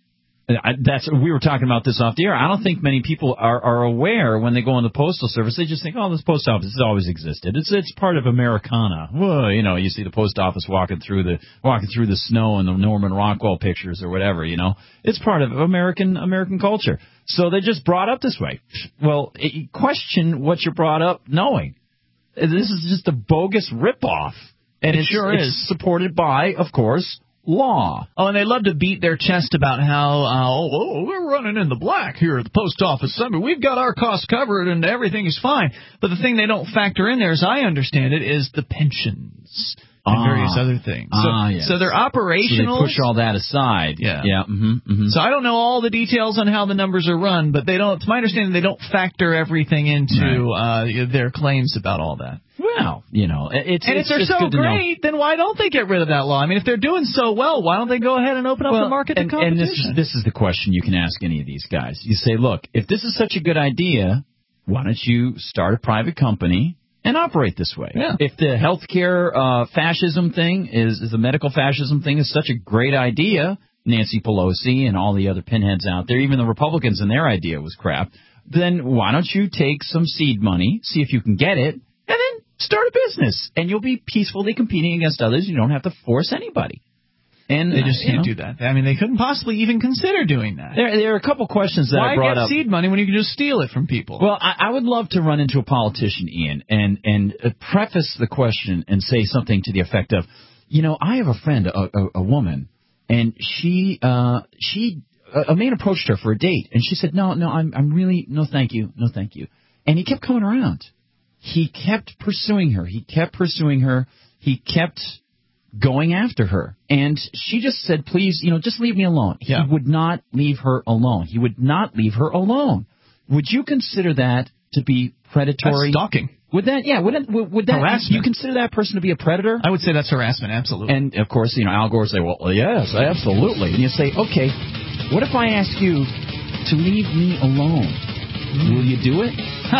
I, that's we were talking about this off the air. I don't think many people are, are aware when they go in the postal service. They just think, oh, this post office has always existed. It's it's part of Americana. Whoa, you know, you see the post office walking through the walking through the snow in the Norman Rockwell pictures or whatever. You know, it's part of American American culture. So they just brought up this way. Well, it, question what you're brought up knowing. This is just a bogus ripoff, and it it's, sure it's is supported by, of course, law. Oh, and they love to beat their chest about how, uh, oh, oh, we're running in the black here at the post office. I mean, we've got our costs covered and everything is fine. But the thing they don't factor in there, as I understand it, is the pensions and ah, various other things. So, ah, yes. so they're operational. So they push all that aside. Yeah. Yeah. Mm-hmm, mm-hmm. So I don't know all the details on how the numbers are run, but they don't. To my understanding, they don't factor everything into right. uh, their claims about all that. Well, you know, it's and it's, if they're it's so good to great, know. then why don't they get rid of that law? I mean, if they're doing so well, why don't they go ahead and open up well, the market and, to competition? And this is, this is the question you can ask any of these guys. You say, look, if this is such a good idea, why don't you start a private company and operate this way? Yeah. If the healthcare uh, fascism thing is, is the medical fascism thing is such a great idea, Nancy Pelosi and all the other pinheads out there, even the Republicans and their idea was crap, then why don't you take some seed money, see if you can get it, and then start a business, and you'll be peacefully competing against others. You don't have to force anybody. And they just uh, can't know, do that. I mean, they couldn't possibly even consider doing that. There, there are a couple questions that Why I brought get up. seed money when you can just steal it from people? Well, I, I would love to run into a politician, Ian, and and uh, preface the question and say something to the effect of, you know, I have a friend, a, a, a woman, and she uh, she a man approached her for a date, and she said, no, no, I'm I'm really no, thank you, no, thank you, and he kept coming around. He kept pursuing her. He kept pursuing her. He kept going after her. And she just said, please, you know, just leave me alone. Yeah. He would not leave her alone. He would not leave her alone. Would you consider that to be predatory? That's stalking. Would that, yeah, would, it, would, would that, harassment. You consider that person to be a predator? I would say that's harassment, absolutely. And, of course, you know, Al Gore would say, well, yes, absolutely. And you say, okay, what if I ask you to leave me alone? Will you do it?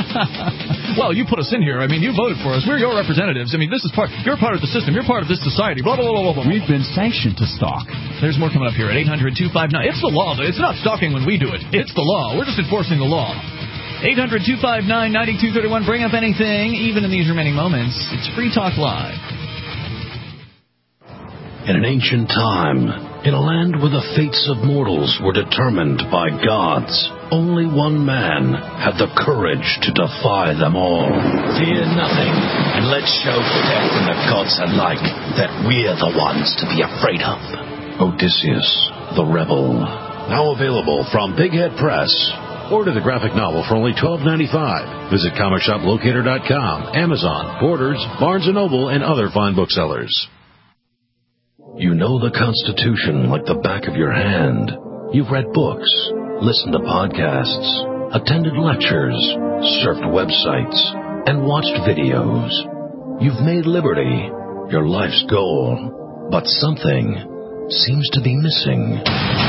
Well, you put us in here. I mean, you voted for us. We're your representatives. I mean, this is part. You're part of the system. You're part of this society. Blah, blah, blah, blah, blah. We've been sanctioned to stalk. There's more coming up here at eight hundred two five nine. It's the law. It's not stalking when we do it. It's the law. We're just enforcing the law. eight hundred two five nine nine two three one. Bring up anything, even in these remaining moments. It's Free Talk Live. In an ancient time, in a land where the fates of mortals were determined by gods, only one man had the courage to defy them all. Fear nothing, and let's show death and the gods alike that we're the ones to be afraid of. Odysseus, the Rebel. Now available from Big Head Press. Order the graphic novel for only twelve ninety-five. Visit comic shop locator dot com, Amazon, Borders, Barnes and Noble, and other fine booksellers. You know the Constitution like the back of your hand. You've read books, listened to podcasts, attended lectures, surfed websites, and watched videos. You've made liberty your life's goal, but something seems to be missing.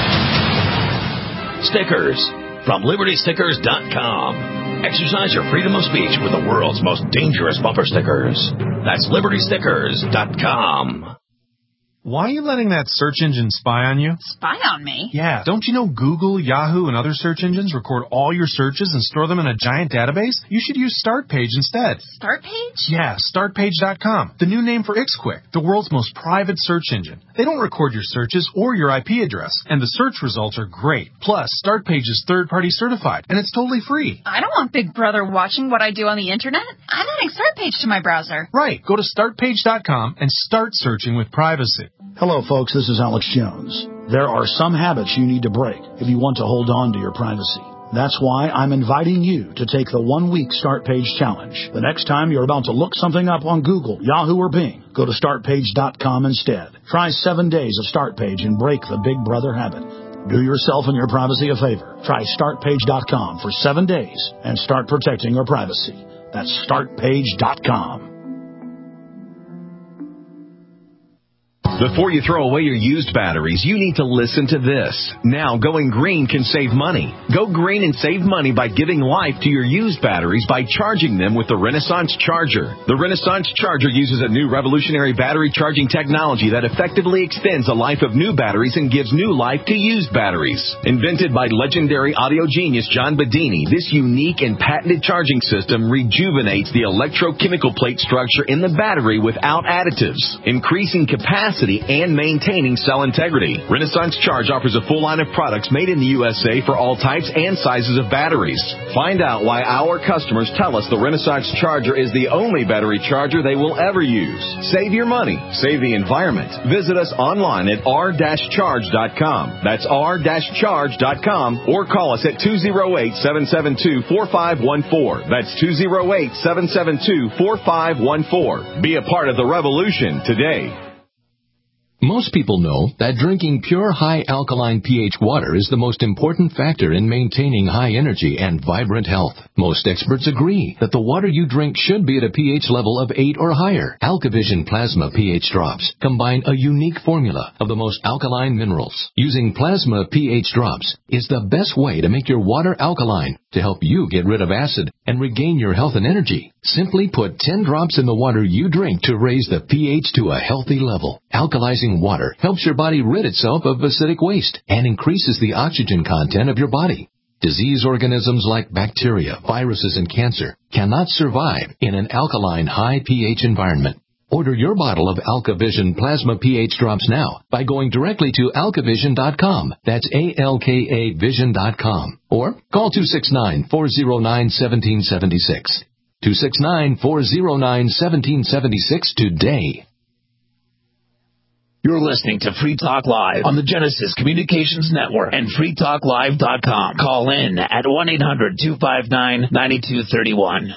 Stickers from Liberty Stickers dot com. Exercise your freedom of speech with the world's most dangerous bumper stickers. That's Liberty Stickers dot com. Why are you letting that search engine spy on you? Spy on me? Yeah. Don't you know Google, Yahoo, and other search engines record all your searches and store them in a giant database? You should use StartPage instead. StartPage? Yeah, Start Page dot com. The new name for IxQuick, the world's most private search engine. They don't record your searches or your I P address, and the search results are great. Plus, StartPage is third-party certified, and it's totally free. I don't want Big Brother watching what I do on the internet. I'm adding StartPage to my browser. Right. Go to Start Page dot com and start searching with privacy. Hello, folks. This is Alex Jones. There are some habits you need to break if you want to hold on to your privacy. That's why I'm inviting you to take the one-week Start Page Challenge. The next time you're about to look something up on Google, Yahoo, or Bing, go to Start Page dot com instead. Try seven days of Start Page and break the Big Brother habit. Do yourself and your privacy a favor. Try Start Page dot com for seven days and start protecting your privacy. That's Start Page dot com. Before you throw away your used batteries, you need to listen to this. Now, going green can save money. Go green and save money by giving life to your used batteries by charging them with the Renaissance Charger. The Renaissance Charger uses a new revolutionary battery charging technology that effectively extends the life of new batteries and gives new life to used batteries. Invented by legendary audio genius John Bedini, this unique and patented charging system rejuvenates the electrochemical plate structure in the battery without additives, increasing capacity and maintaining cell integrity. Renaissance Charge offers a full line of products made in the U S A for all types and sizes of batteries. Find out why our customers tell us the Renaissance Charger is the only battery charger they will ever use. Save your money. Save the environment. Visit us online at r dash charge dot com. That's r dash charge dot com or call us at two oh eight, seven seven two, four five one four. That's two oh eight, seven seven two, four five one four. Be a part of the revolution today. Most people know that drinking pure high alkaline pH water is the most important factor in maintaining high energy and vibrant health. Most experts agree that the water you drink should be at a pH level of eight or higher. AlkaVision Plasma pH drops combine a unique formula of the most alkaline minerals. Using Plasma pH drops is the best way to make your water alkaline to help you get rid of acid and regain your health and energy. Simply put ten drops in the water you drink to raise the pH to a healthy level. Alkalizing water helps your body rid itself of acidic waste and increases the oxygen content of your body. Disease organisms like bacteria, viruses, and cancer cannot survive in an alkaline high pH environment. Order your bottle of AlkaVision Plasma pH drops now by going directly to alka vision dot com. That's A L K A vision dot com. Or call two six nine, four oh nine, one seven seven six. two six nine, four oh nine, one seven seven six today. You're listening to Free Talk Live on the Genesis Communications Network and free talk live dot com. Call in at one eight hundred, two five nine, nine two three one.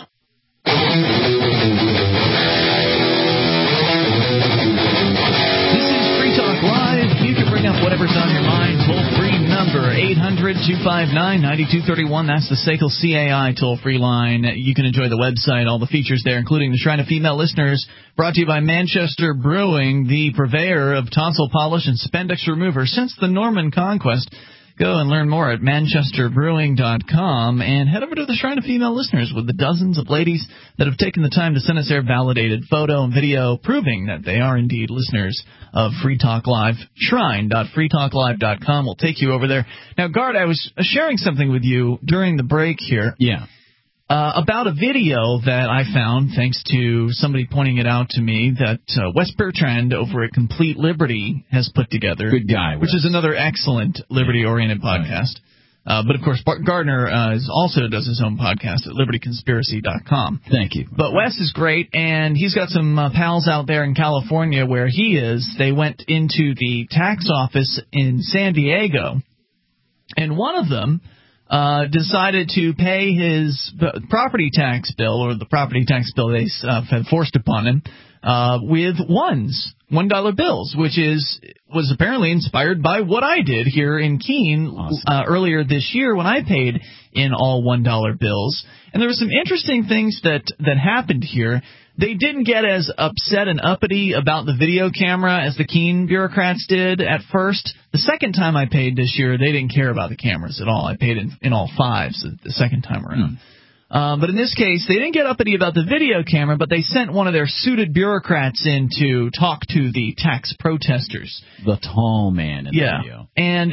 Whatever's on your mind, toll-free number, eight hundred, two five nine, nine two three one. That's the S A C L C A I toll-free line. You can enjoy the website, all the features there, including the Shrine of Female Listeners, brought to you by Manchester Brewing, the purveyor of tonsil polish and spandex remover since the Norman Conquest. Go and learn more at manchester brewing dot com and head over to the Shrine of Female Listeners with the dozens of ladies that have taken the time to send us their validated photo and video proving that they are indeed listeners of Free Talk Live. shrine dot free talk live dot com will take you over there. Now, Gard, I was sharing something with you during the break here. Yeah. Uh, about a video that I found, thanks to somebody pointing it out to me, that uh, Wes Bertrand over at Complete Liberty has put together. Good guy, Wes. Which is another excellent liberty-oriented yeah. podcast. Uh, but, of course, Bart Gardner uh, is also does his own podcast at liberty conspiracy dot com. Thank you. But Wes is great, and he's got some uh, pals out there in California where he is. They went into the tax office in San Diego, and one of them Uh, decided to pay his property tax bill, or the property tax bill they uh, had forced upon him, uh, with ones, one dollar bills, which is was apparently inspired by what I did here in Keene awesome. uh, earlier this year when I paid in all one dollar bills. And there were some interesting things that, that happened here. They didn't get as upset and uppity about the video camera as the Keene bureaucrats did at first. The second time I paid this year, they didn't care about the cameras at all. I paid in, in all fives the second time around. Hmm. Um, but in this case, they didn't get uppity about the video camera, but they sent one of their suited bureaucrats in to talk to the tax protesters. The tall man in yeah. the video. And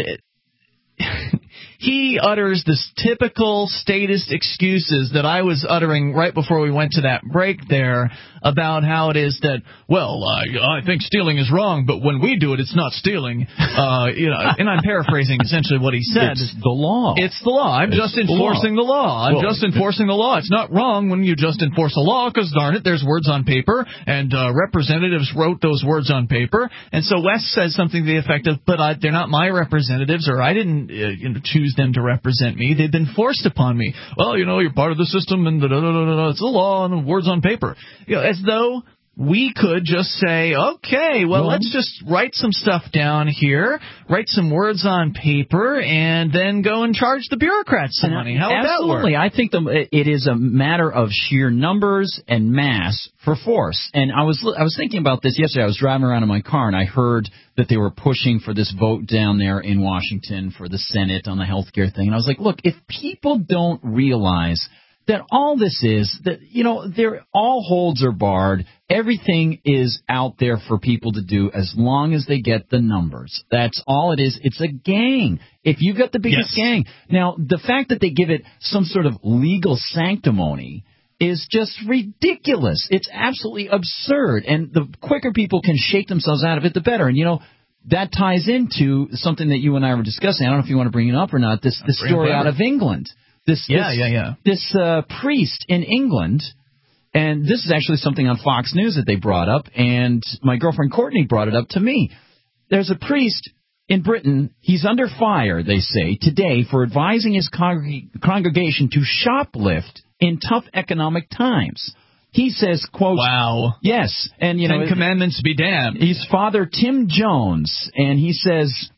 he utters this typical statist excuses that I was uttering right before we went to that break there about how it is that, well, uh, I think stealing is wrong, but when we do it, it's not stealing. Uh, you know, and I'm paraphrasing essentially what he said. It's the law. It's the law. I'm it's just enforcing the law. The law. I'm well, just enforcing the law. It's not wrong when you just enforce a law because, darn it, there's words on paper, and uh, representatives wrote those words on paper. And so Wes says something to the effect of, but I, they're not my representatives, or I didn't uh, you know, choose them to represent me. They've been forced upon me. Well, you know, you're part of the system, and da, da, da, da, da, it's the law and the words on paper. You know, as though we could just say, okay, well, Well, let's just write some stuff down here, write some words on paper, and then go and charge the bureaucrats some money. How would Absolutely. that work? I think the, it is a matter of sheer numbers and mass for force. And I was I was thinking about this yesterday. I was driving around in my car, and I heard that they were pushing for this vote down there in Washington for the Senate on the health care thing. And I was like, look, if people don't realize that all this is, that, you know, they're, all holds are barred. Everything is out there for people to do as long as they get the numbers. That's all it is. It's a gang. If you've got the biggest Yes. gang. Now, the fact that they give it some sort of legal sanctimony is just ridiculous. It's absolutely absurd. And the quicker people can shake themselves out of it, the better. And, you know, that ties into something that you and I were discussing. I don't know if you want to bring it up or not. This, this Bring it story up. out of England. This, Yeah, this, yeah, yeah. This uh, priest in England, and this is actually something on Fox News that they brought up, and my girlfriend Courtney brought it up to me. There's a priest in Britain. He's under fire, they say, today for advising his congreg- congregation to shoplift in tough economic times. He says, quote, wow. Yes, and you know, Ten Commandments be damned. He's Father Tim Jones, and he says,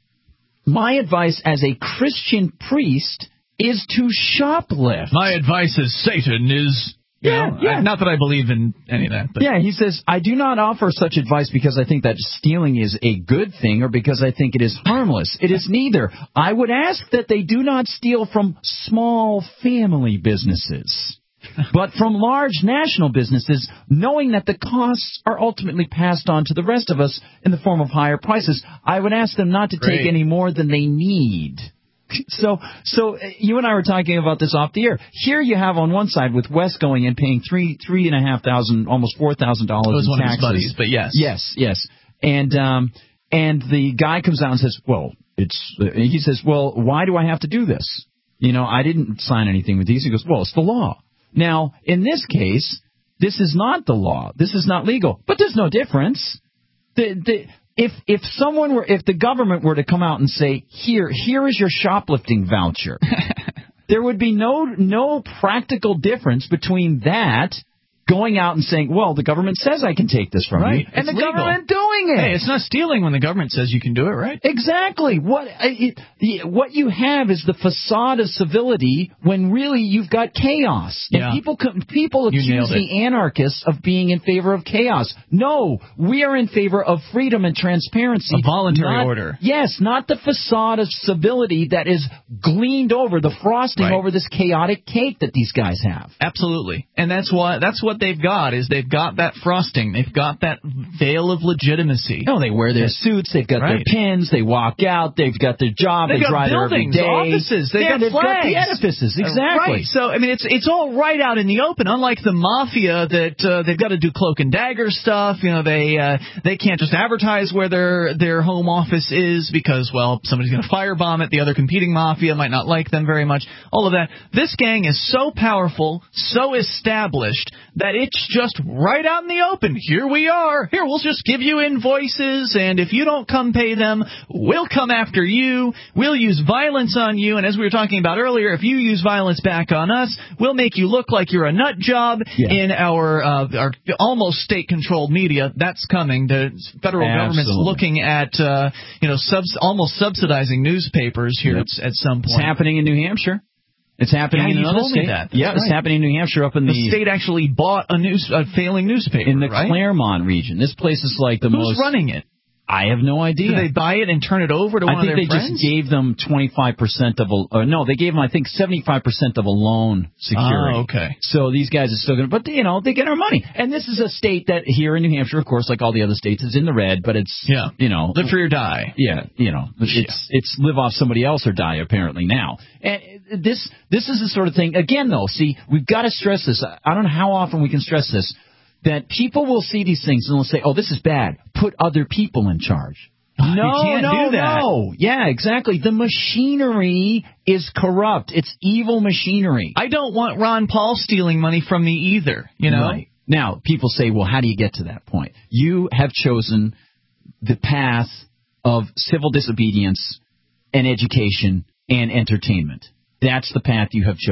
my advice as a Christian priest is to shoplift. My advice as Satan is, you Yeah, know, yeah. I, not that I believe in any of that. But Yeah, he says, I do not offer such advice because I think that stealing is a good thing or because I think it is harmless. It is neither. I would ask that they do not steal from small family businesses, but from large national businesses, knowing that the costs are ultimately passed on to the rest of us in the form of higher prices. I would ask them not to Great. take any more than they need. So, so uh, you and I were talking about this off the air. Here you have on one side with Wes going in paying three, three and a half thousand, almost four thousand It dollars was in one taxes. of his buddies, but yes. Yes, yes. And um, and the guy comes out and says, "Well, it's." Uh, he says, "Well, why do I have to do this? You know, I didn't sign anything with these." He goes, "Well, it's the law." Now, in this case, this is not the law. This is not legal. But there's no difference. The the. If if someone were if the government were to come out and say, here here is your shoplifting voucher, there would be no no practical difference between that going out and saying, well, the government says I can take this from Right. you, and It's the legal. government doing it. Hey, it's not stealing when the government says you can do it, right? Exactly. What I- it, the, what you have is the facade of civility when really you've got chaos. And Yeah. people co- people You accuse nailed it. the anarchists of being in favor of chaos. No, we are in favor of freedom and transparency. A voluntary Not- order. Yes, not the facade of civility that is gleaned over, the frosting Right. over this chaotic cake that these guys have. Absolutely. And that's why that's what they've got is they've got that frosting. They've got that veil of legitimacy. No, they wear their suits, they've got Right. their pins, they walk out, they've got their job, They've they got drive there every buildings, day. offices, they've yeah, got they've got flags. the edifices, exactly. Right. So, I mean, it's it's all right out in the open, unlike the mafia that uh, they've got to do cloak and dagger stuff. You know, they uh, they can't just advertise where their their home office is because, well, somebody's going to firebomb it. The other competing mafia might not like them very much. All of that. This gang is so powerful, so established, that it's just right out in the open. Here we are. Here, we'll just give you invoices, and if you don't come pay them, we'll come after you. We'll use violence on you, and as we were talking about earlier, if you use violence back on us, we'll make you look like you're a nut job Yeah. in our uh, our almost state-controlled media. That's coming. The federal government's Absolutely. looking at uh, you know subs- almost subsidizing newspapers here Yep. at, at some It's point. happening in New Hampshire. It's happening Yeah, in you another told me state. that. That's Yeah, it's right. happening in New Hampshire up in The the, state actually bought a news a failing newspaper in the right? Claremont region. This place is like the Who's most. running it? I have no idea. Did they buy it and turn it over to one I think of they their friends? just gave them twenty-five percent of a. Or no, they gave them I think seventy-five percent of a loan security. Oh, okay. So these guys are still going to, but you know, they get our money. And this is a state that here in New Hampshire, of course, like all the other states, is in the red, but it's Yeah. you know, Live free or die. yeah, you know, it's it's live off somebody else or die apparently now. And this this is the sort of thing. Again, though, see, we've got to stress this. I don't know how often we can stress this. That people will see these things and they'll say, "Oh, this is bad. Put other people in charge." No, You can't no, do that. no. Yeah, exactly. The machinery is corrupt. It's evil machinery. I don't want Ron Paul stealing money from me either, you know? Right. Now, people say, well, how do you get to that point? You have chosen the path of civil disobedience and education and entertainment. That's the path you have chosen.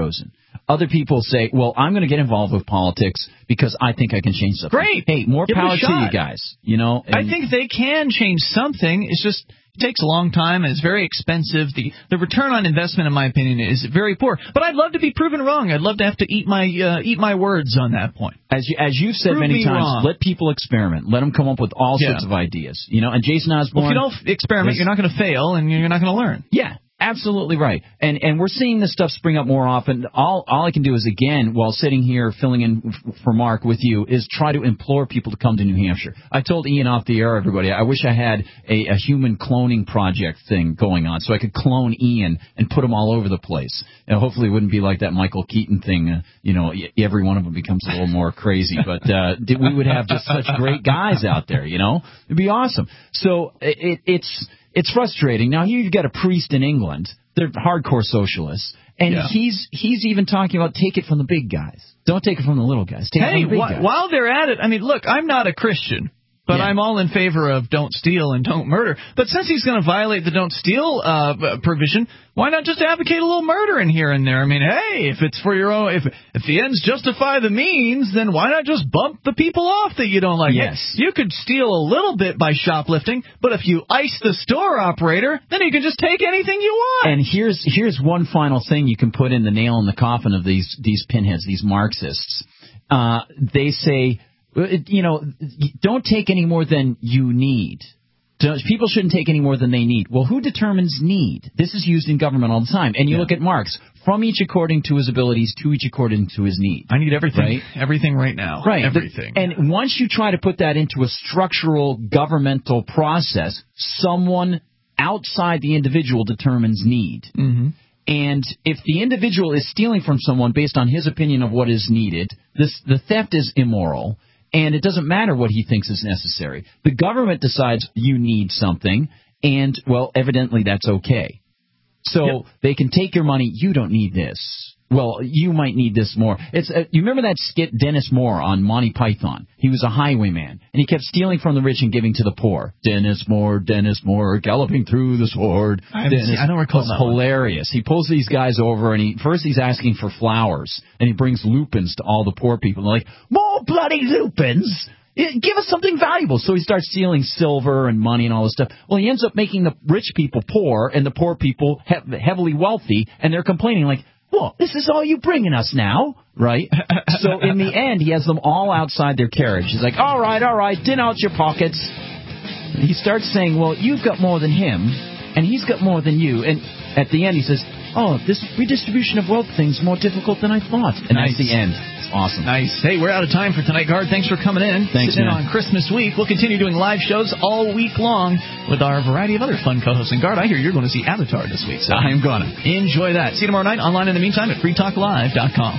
Other people say, well, I'm going to get involved with politics because I think I can change something. Great. Hey, more Give it a power to shot. you guys. You know, I think they can change something. It's just it takes a long time and it's very expensive. The the return on investment, in my opinion, is very poor. But I'd love to be proven wrong. I'd love to have to eat my uh, eat my words on that point. As you as you've said Prove many me times, wrong. let people experiment. Let them come up with all Yeah. sorts of ideas. You know, and Jason Osborne. Well, if you don't experiment, was- you're not going to fail and you're not going to learn. Yeah. Absolutely right. And and we're seeing this stuff spring up more often. All all I can do is, again, while sitting here filling in f- for Mark with you, is try to implore people to come to New Hampshire. I told Ian off the air, everybody, I wish I had a, a human cloning project thing going on so I could clone Ian and put him all over the place. And hopefully it wouldn't be like that Michael Keaton thing. Uh, you know, y- every one of them becomes a little more crazy. But uh, we would have just such great guys out there, you know? It'd be awesome. So it, it, it's... It's frustrating. Now, here you've got a priest in England. They're hardcore socialists. And Yeah. he's he's even talking about take it from the big guys. Don't take it from the little guys. Take it Hey, from the big wh- guys. while they're at it, I mean, look, I'm not a Christian, but Yeah. I'm all in favor of don't steal and don't murder. But since he's going to violate the don't steal uh, b- provision, why not just advocate a little murder in here and there? I mean, hey, if it's for your own, if if the ends justify the means, then why not just bump the people off that you don't like? Yes. Hey, you could steal a little bit by shoplifting, but if you ice the store operator, then you can just take anything you want. And here's here's one final thing you can put in the nail in the coffin of these these pinheads, these Marxists. Uh, they say, you know, don't take any more than you need. Don't- People shouldn't take any more than they need. Well, who determines need? This is used in government all the time. And you Yeah. look at Marx, from each according to his abilities, to each according to his need. I need everything, Right? everything right now. Right. Everything. And once you try to put that into a structural governmental process, someone outside the individual determines need. Mm-hmm. And if the individual is stealing from someone based on his opinion of what is needed, this, the theft is immoral, and it doesn't matter what he thinks is necessary. The government decides you need something, and, well, evidently that's okay. So Yep. they can take your money. You don't need this. Well, you might need this more. It's uh, you remember that skit Dennis Moore on Monty Python? He was a highwayman, and he kept stealing from the rich and giving to the poor. Dennis Moore, Dennis Moore, galloping through the sword. I haven't Dennis seen- I don't recall was that one. hilarious. He pulls these guys over, and he first he's asking for flowers, and he brings lupins to all the poor people. And they're like, more bloody lupins! Give us something valuable. So he starts stealing silver and money and all this stuff. Well, he ends up making the rich people poor and the poor people he- heavily wealthy, and they're complaining like, well, this is all you bringing us now, right? So in the end, he has them all outside their carriage. He's like, all right, all right, din out your pockets. And he starts saying, well, you've got more than him, and he's got more than you. And at the end, he says, oh, this redistribution of wealth thing's more difficult than I thought. And Nice. that's the end. It's awesome. Nice. Hey, we're out of time for tonight, Guard. Thanks for coming in. Thanks, Sitting in man. on Christmas week. We'll continue doing live shows all week long with our variety of other fun co-hosts. And, Guard, I hear you're going to see Avatar this week. So I'm gonna. enjoy that. See you tomorrow night online in the meantime at free talk live dot com.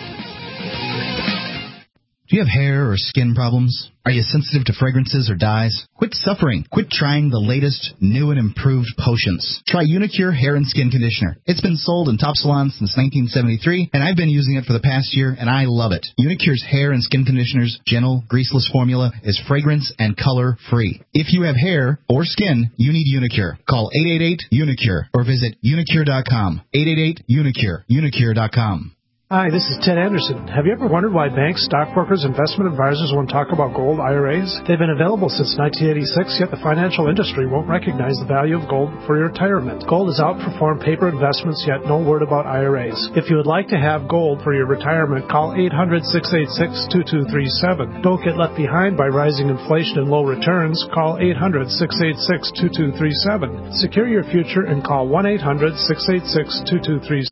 Do you have hair or skin problems? Are you sensitive to fragrances or dyes? Quit suffering. Quit trying the latest, new and improved potions. Try Unicure Hair and Skin Conditioner. It's been sold in top salons since nineteen seventy-three, and I've been using it for the past year, and I love it. Unicure's hair and skin conditioner's gentle, greaseless formula is fragrance and color free. If you have hair or skin, you need Unicure. Call eight eight eight, UNICURE or visit unicure dot com. eight eight eight, UNICURE. unicure dot com. Hi, this is Ted Anderson. Have you ever wondered why banks, stockbrokers, investment advisors won't talk about gold I R As? They've been available since nineteen eighty-six, yet the financial industry won't recognize the value of gold for your retirement. Gold has outperformed paper investments, yet no word about I R As. If you would like to have gold for your retirement, call eight hundred, six eight six, two two three seven. Don't get left behind by rising inflation and low returns. Call eight hundred, six eight six, two two three seven. Secure your future and call one eight hundred, six eight six, two two three seven.